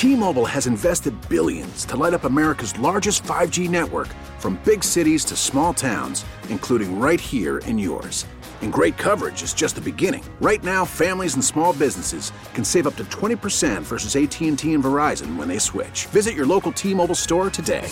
T-Mobile has invested billions to light up America's largest 5G network, from big cities to small towns, including right here in yours. And great coverage is just the beginning. Right now, families and small businesses can save up to 20% versus AT&T and Verizon when they switch. Visit your local T-Mobile store today.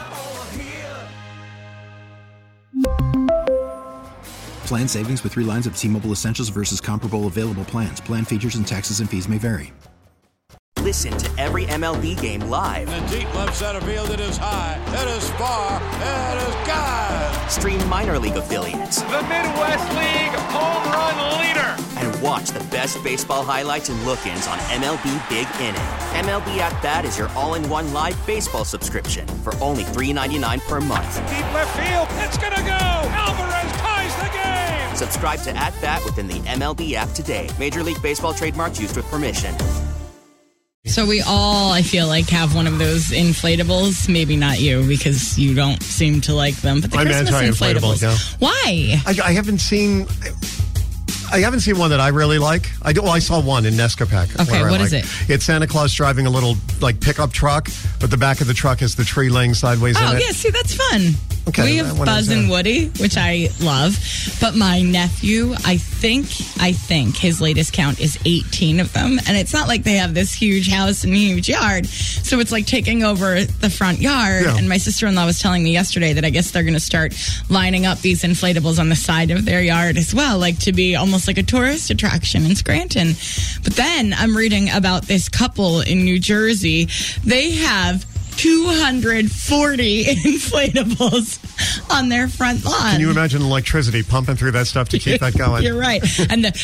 Plan savings with 3 lines of T-Mobile Essentials versus comparable available plans. Plan features and taxes and fees may vary. Listen to every MLB game live. In the deep left center field, it is high, it is far, it is gone. Stream minor league affiliates. The Midwest League home run leader. And watch the best baseball highlights and look-ins on MLB Big Inning. MLB At Bat is your all-in-one live baseball subscription for only $3.99 per month. Deep left field, it's gonna go. Alvarez ties the game. Subscribe to At Bat within the MLB app today. Major League Baseball trademarks used with permission. So we all, I feel like, have one of those inflatables. Maybe not you, because you don't seem to like them. But the Christmas inflatables. No. Why? I haven't seen one that I really like. I saw one in Nescapac. Okay, what is it? It's Santa Claus driving a little pickup truck, but the back of the truck has the tree laying sideways in it. Oh, yeah, see, that's fun. Okay, we have Buzz and Woody, which I love. But my nephew, I think his latest count is 18 of them. And it's not like they have this huge house and huge yard. So it's like taking over the front yard. Yeah. And my sister-in-law was telling me yesterday that I guess they're going to start lining up these inflatables on the side of their yard as well, like to be almost like a tourist attraction in Scranton. But then I'm reading about this couple in New Jersey. They have 240 inflatables on their front lawn. Can you imagine electricity pumping through that stuff to keep that going? You're right. And the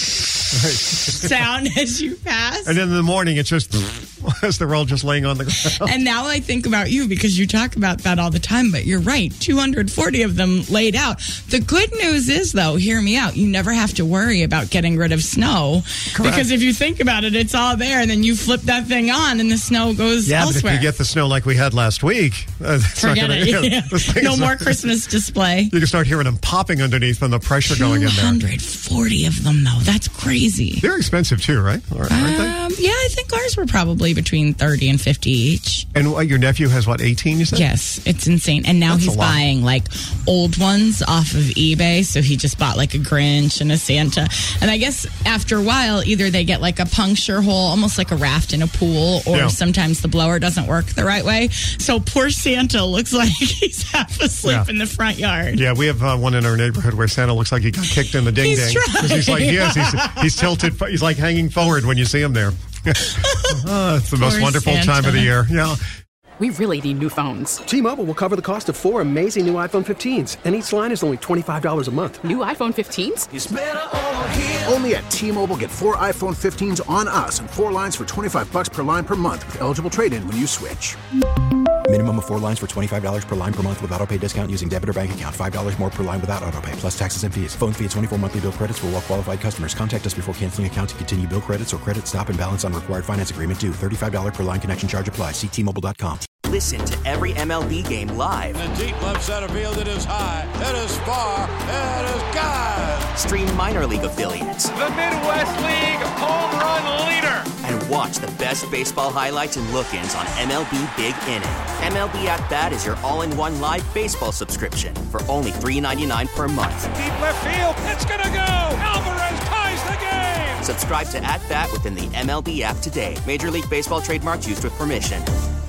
sound as you pass. And then in the morning, it's just as they're all just laying on the ground. And now I think about you because you talk about that all the time, but you're right. 240 of them laid out. The good news is, though, hear me out, you never have to worry about getting rid of snow. Correct. Because if you think about it, it's all there, and then you flip that thing on and the snow goes elsewhere. But if you get the snow like we had last week, forget it. No more Christmas display. You can start hearing them popping underneath from the pressure going in there. 240 of them, though. That's crazy. They're expensive, too, right? Aren't they? Yeah, I think ours were probably between 30 and 50 each. And your nephew has, 18, you said? Yes, it's insane. And now he's buying, old ones off of eBay. So he just bought, a Grinch and a Santa. And I guess after a while, either they get, a puncture hole, almost like a raft in a pool, or sometimes the blower doesn't work the right way. So poor Santa looks like he's half asleep in the front yard. Yeah, we have one in our neighborhood where Santa looks like he got kicked in the ding-ding. He's tilted. He's hanging forward when you see him there. It's the most wonderful time of the year. Yeah. We really need new phones. T-Mobile will cover the cost of 4 amazing new iPhone 15s, and each line is only $25 a month. New iPhone 15s? It's better over here. Only at T-Mobile, get 4 iPhone 15s on us and 4 lines for $25 per line per month with eligible trade-in when you switch. Minimum of 4 lines for $25 per line per month with autopay discount using debit or bank account. $5 more per line without autopay, plus taxes and fees. Phone fee at 24 monthly bill credits for well-qualified customers. Contact us before canceling account to continue bill credits or credit stop and balance on required finance agreement due. $35 per line connection charge applies. See T-Mobile.com. Listen to every MLB game live. In the deep left center field, it is high, it is far, it is gone. Stream minor league affiliates. The Midwest League home run leader. And watch the best baseball highlights and look-ins on MLB Big Inning. MLB At Bat is your all-in-one live baseball subscription for only $3.99 per month. Deep left field, it's gonna go. Alvarez ties the game. Subscribe to At Bat within the MLB app today. Major League Baseball trademarks used with permission.